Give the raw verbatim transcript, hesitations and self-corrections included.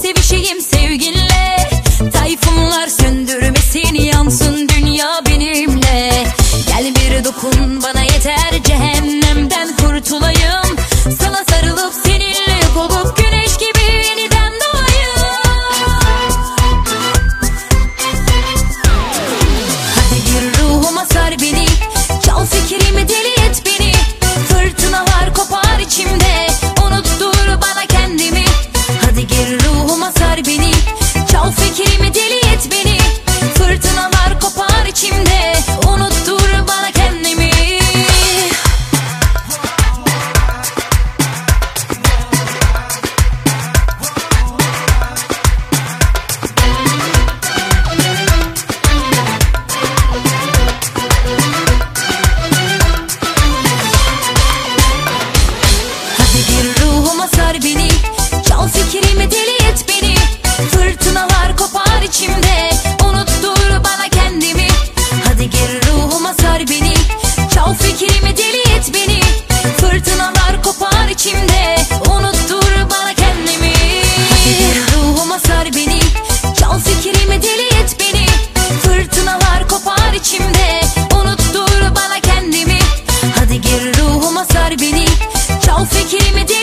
sevişeyim sevginle. Tayfunlar söndürmesin, yansın dünya benimle. Gel bir dokun bana yeter, cehennemden kurtulayım. Sana sarılıp seninle yok olup güneş gibi yeniden doğayım. Hadi gir ruhuma sar beni, çal fikrimi deli et beni. Fırtınalar kopar içimde, unuttur bana kendimi. Hadi gir ruhuma sar beni, çal fikrimi deli et beni. Fırtınalar kopar içimde, unuttur bana kendimi. Hadi gir ruhuma sar beni, çal fikrimi deli et beni. Fırtınalar kopar içimde, unuttur bana kendimi. Hadi gir ruhuma sar beni, çal fikrimi deli et beni. Fırtınalar kopar içimde, unuttur bana kendimi. Hadi gir ruhuma sar beni, çal fikrimi deli et beni. Fırtınalar kopar içimde, unuttur bana kendimi. Hadi gir ruhuma sar beni, çal fikrimi deli